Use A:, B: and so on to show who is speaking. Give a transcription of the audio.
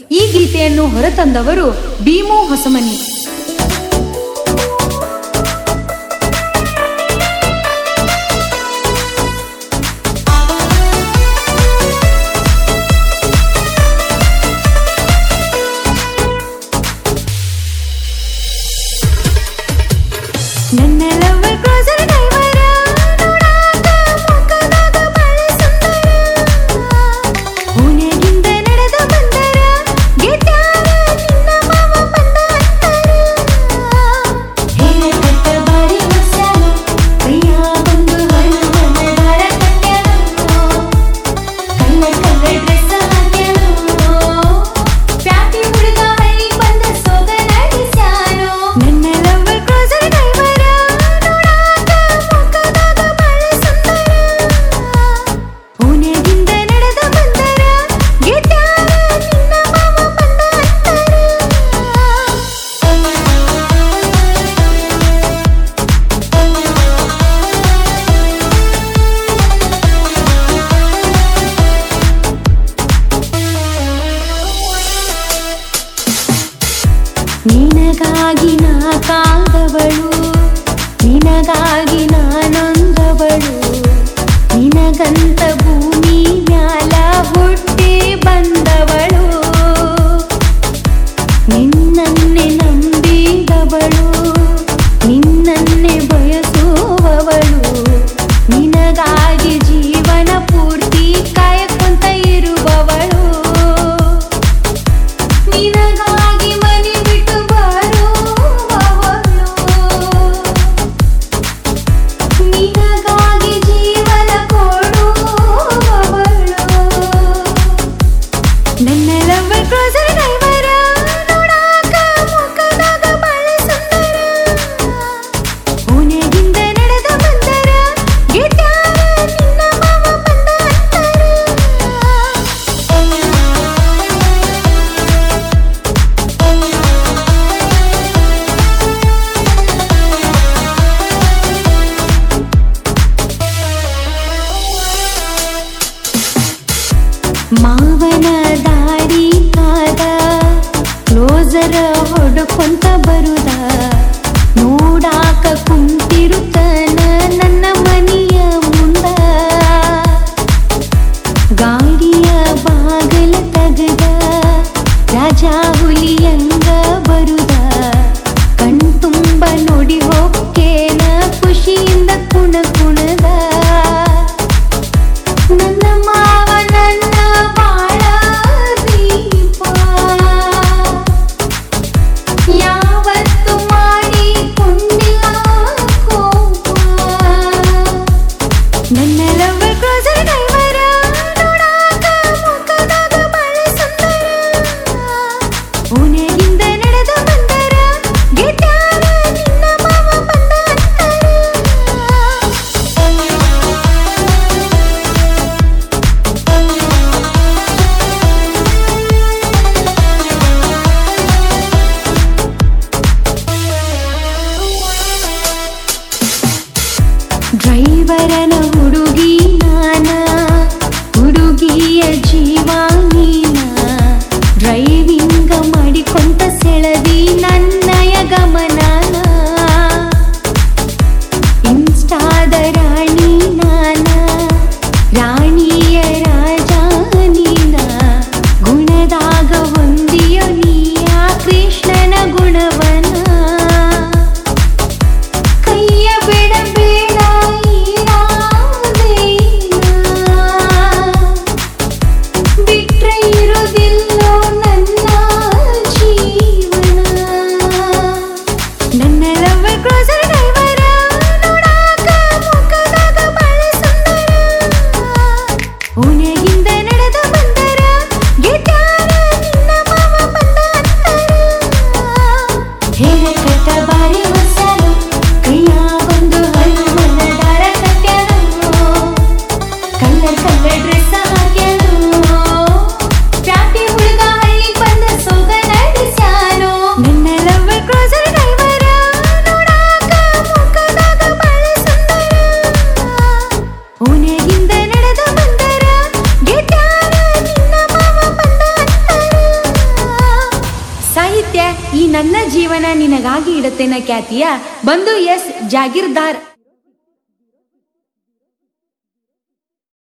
A: ಈ ಗೀತೆಯನ್ನು ಹೊರತಂದವರು ಭೀಮು ಹೊಸಮನಿ.
B: ನನ್ನ ಲವರ್ ಕ್ರೂಸರ್ ಡ್ರೈವರ ನೋಡಾಕ ಮುಖದಾಗ ಬಳೆ ಸುಂದರ ಓನೆಗಿಂದ ನಡೆದು ಬಂದರ ಗೆದ್ಯಾರ ನಿನ್ನ ಮಾವ ಬಂದ ಅಂತಾರ ಹೇಳ ಕಟ್ಟ ಬಾರಿ ಮಸ್ಯಾನ ಪ್ರಿಯ ಬಂದು ಹಣ್ಣು ದಾರ ಕಟ್ಯಾನೋ ಕಲ್ಲ ಡ್ರೆಸ್ ಹಾಕ್ಯಾನೋ ಪ್ಯಾಟಿ ಹುಡುಗ ಹಳ್ಳಿ ಬಂದ ಸೋಗ ನಡೆಸ್ಯಾನೋ ನನ್ನ ಲವರ್ ಕ್ರೂಸರ್ ಡ್ರೈವರ ನೋಡಾಕ ಮುಖದಾಗ ಬಳೆ ಸುಂದರ ಓನೆಗಿಂದ ನಡೆದು ಬಂದರ ಗೆದ್ಯಾರ ನಿನ್ನ ಮಾವ ಬಂದ ಅಂತಾರ ನಿನಗಾಗಿ ನಾ ಕಾದವಳು ನಿನಗಾಗಿ ನಾನೊಂದವಳು ನಿನಗಂತ ಭೂಮಿ ಮ್ಯಾಲ ಹುಟ್ಟಿ ಬಂದವಳು ನಿನ್ನನ್ನೇ ನಂಬಿದವಳು ನಿನ್ನನ್ನೇ ಬಯಸುವವಳು ನಿನಗಾಗಿ ಜೀವನ ಪೂರ್ತಿ ಕಾಯಕೊಂತ ಇರುವವಳು ನಿನಗಾಗಿ ಮನೆ ಬಿಟ್ಟು ಬರುವವಳು ನಿನಗಾಗಿ ಜೀವನ ಕೊಡುವವಳು ನನ್ನ ಲವರ್ ಕ್ರೂಸರ್ ಡ್ರೈವರ ನೋಡಾಕ ಮುಖದಾಗ ಬಳೆ ಸುಂದರ ಓನೆಗಿಂದ ನಡೆದು ಬಂದರ ಗೆದ್ಯಾರ ನಿನ್ನ ಮಾವ ಬಂದ ಅಂತಾರ ಮಾವನ ದಾರಿ ಕಾದ ಕ್ಲೋಸರ ಹೊಡ್ಕೊಂತ ಬರುದ ನೋಡಾಕ ಕುಂತಿರುತ್ತನ ನನ್ನ ಮನೆಯ ಮುಂದ ಗಾಡಿಯ ಬಾಗಲ ತಗದ ರಾಜ ಹುಲಿಯಂಗ ಬರುದ ಕಣ್ತುಂಬ ನೋಡಿ ಹೋಕ್ಕೇನ ಖುಷಿಯಿಂದ ಕುಣದ ನನ್ನ ಮಾವ ನನ್ನ ಬಾಳ ದೀಪ ಯಾವತ್ತು ಮಾಡಿಕೊಂಡಿಲ್ಲ ಕೋಪ ನನ್ನ ಲವರ್ ಕ್ರೂಸರ್ ಡ್ರೈವರ ನೋಡಾಕ ಮುಖದಾಗ ಬಳೆ ಸುಂದರ ಓನೆಗಿಂದ ನಡೆದು ಬಂದರ ಗೆದ್ಯಾರ ನಿನ್ನ ಮಾವ ಬಂದ
A: ಸಾಹಿತ್ಯ ಈ ನನ್ನ ಜೀವನ ನಿನಗಾಗಿ ಇಡತೇನ ಖ್ಯಾತಿಯ ಬಂಧು ಎಸ್ ಜಾಗೀರ್ದಾರ್